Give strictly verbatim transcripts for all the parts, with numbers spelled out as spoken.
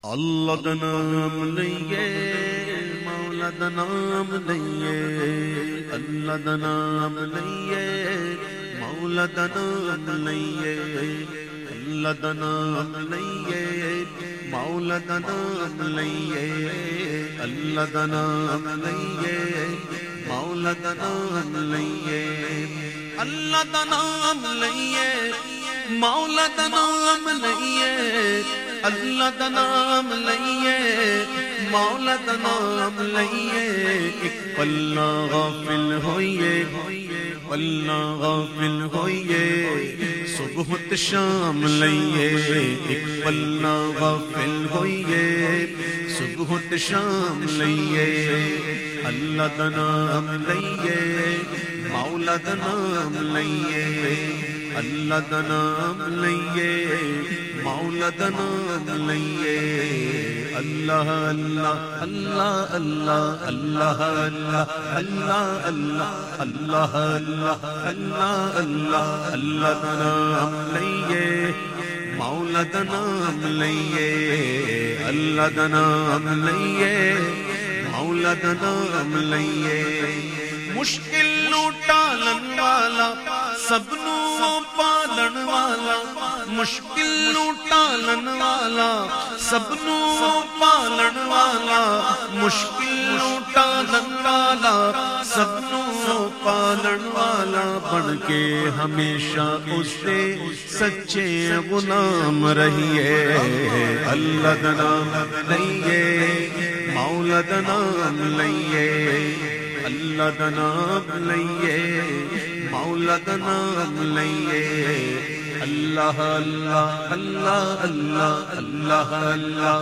اللہ دا نام لئیے مولا دا نام لئیے اللہ دا نام لئیے مولا دا نام لئیے اللہ دا نام لئیے مولا دا نام لئیے اللہ دا نام لئیے مولا دا نام لئیے اللہ دا نام لئیے مولا دا نام لئیے اللہ دا نام لئیے مولا دا نام لئیے ایک پلہ غافل ہوئیے پلہ غافل ہوئیے صبح تے شام لئیے ایک پلہ غافل ہوئیے صبح تے شام لئیے اللہ دا نام لئیے مولا دا نام لئیے اللہ دا نام لئیے مولا دا نام لئیے اللہ اللہ اللہ اللہ اللہ اللہ اللہ اللہ اللہ اللہ اللہ اللہ دا نام لئیے مولا دا نام لئیے اللہ دا نام لئیے مولا دا نام لئیے مشکل نو ٹالن والا سب نو پالن والا مشکل نو ٹالن والا سب نو پالن والا مشکل نو ٹالن والا سب نو پالن والا بن کے ہمیشہ اس سے سچے غلام رہیے اللہ دا نام لئیے مولا دا نام لئیے اللہ دا نام لئیے مولا دا نام لئیے اللہ اللہ اللہ اللہ اللہ اللہ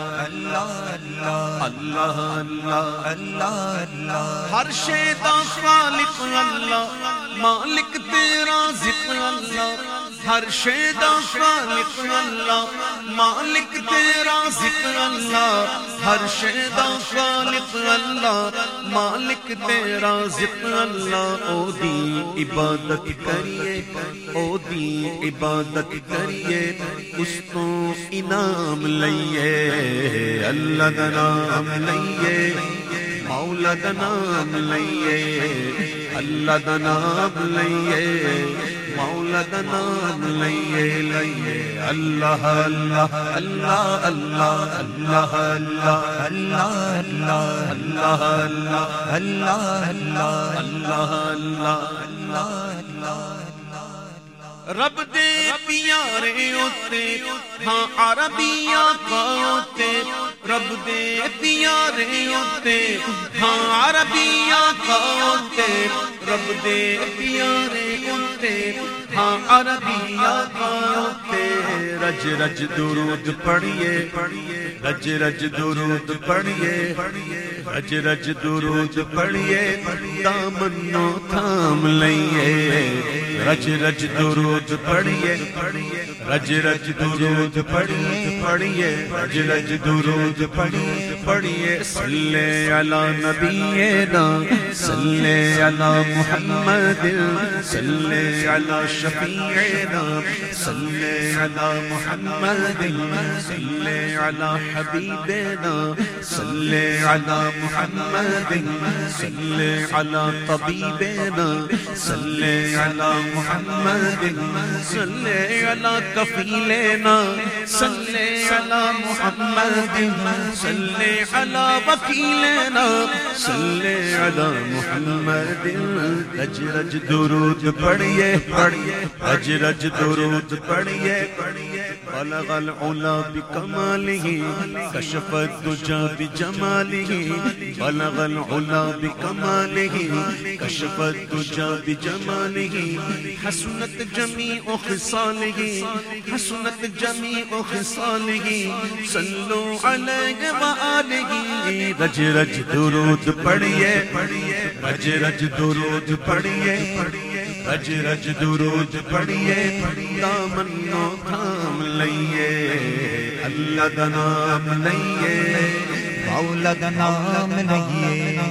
اللہ اللہ اللہ اللہ ہر شے دا خالق اللہ مالک تیرا ذکر اللہ ہر شے دا خالق اللہ مالک تیرا ذکر اللہ ہر شے دا خالق اللہ مالک تیرا ذکر اللہ او دی عبادت کریے او دی عبادت کریے اس تو انعام لئیے اللہ دا نام لئیے مولا دا نام لئیے اللہ دا نام لئیے مولا دا نام لئیے لئیے اللہ اللہ اللہ اللہ اللہ اللہ اللہ اللہ اللہ اللہ اللہ اللہ اللہ رب دے پیارے ہوتے ہاں عربیاں کا ہوتے رب دے پیارے ہوتے ہاں عربیاں کا ہوتے رب دے پیارے ہوتے ہاں عربیاں کا ہوتے رج رج درود پڑھیے رج رج درود پڑھیے رج رج درود پڑھیے دامنوں تھام لئیے رج رج درود پڑھیے رج رج درود پڑھیے پڑھیے رج رج درود پڑھیے پڑھیے صلی علی نبینا صلی علی محمد صلی علی شفیعنا صلی علی محمد صلی علی حبیبنا صلی علی محمد صلی علی طبیبنا صلی علی محمد صلی علی کفیلنا صلی علی محمد صلی علی وکیلنا صلی علی محمد رج رج درود پڑھیے رج رج درود پڑھیے بلغ العلا بکمالہ کشف الدجى بجمالہ بلغ العلا بکمالہ کشف الدجى بجمالہ حسنت جمیع خصالہ حسنت جمیع خصالہ صلو علیہ وآلہ رج رج درود پڑھیے رج رج درود پڑھیے رج رج درود پڑھیے دامنوں تھام لئیے اللہ دا نام لئیے مولا دا نام لئیے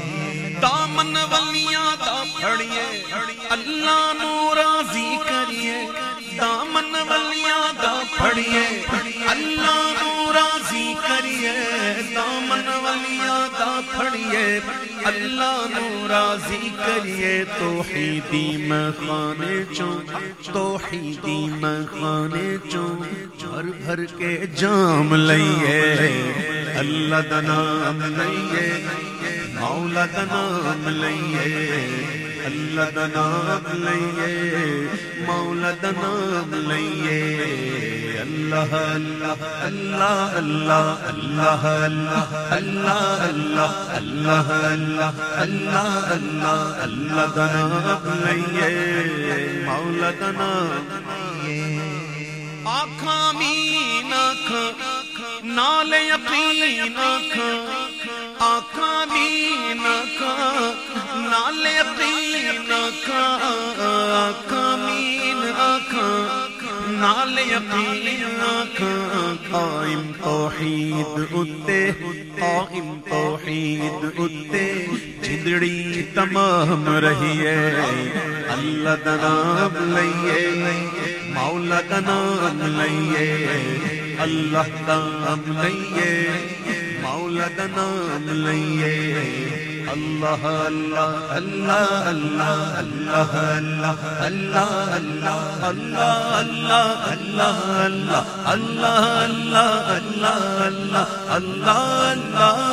دامن ولیاں دا پڑھیے اللہ نو راضی کریے دامن ولیاں دا پھڑیے اللہ نو راضی کریے دامن ولیاں دا پھڑیے اللہ نو راضی کریے توحیدی میں خانے چوں توحیدی میں خانے چوں بھر بھر کے جام لئیے اللہ دا نام لئیے مولا دا نام لئیے اللہ دا نام لئیے مولا دا نام لئیے اللہ اللہ اللہ اللہ اللہ اللہ اللہ اللہ اللہ اللہ اللہ اللہ دا نام لئیے مولا دا نام لئیے آنکھاں آمین آنکھاں نال یقین آنکھاں آنکھاں آمین آنکھاں نال یقین آنکھاں آنکھاں آمین آنکھاں نال یقین آنکھاں قائم توحید اتے قائم توحید اتے جھدڑی تمام رہیے اللہ دا نام لئیے مولا دا نام لئیے اللہ دا نام لئیے مولا دا نام لئیے اللہ اللہ اللہ اللہ اللہ اللہ اللہ اللہ اللہ اللہ اللہ اللہ اللہ اللہ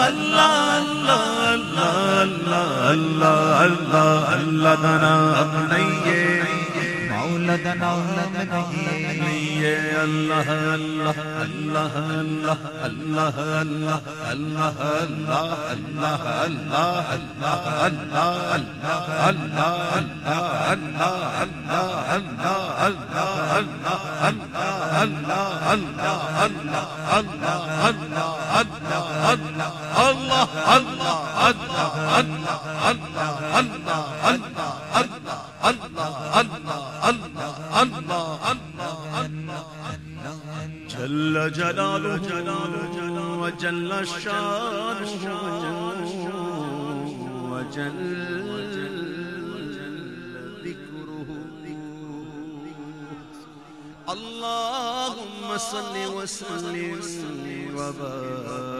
اللہ اللہ اللہ دا نام لئیے مولا دا نام لئیے اللہ اللہ اللہ اللہ اللہ اللہ اللہ اللہ اللہ اللہ جل جلالہ وجل شانہ وجل ذکرہ اللہم صل وسلم وبارک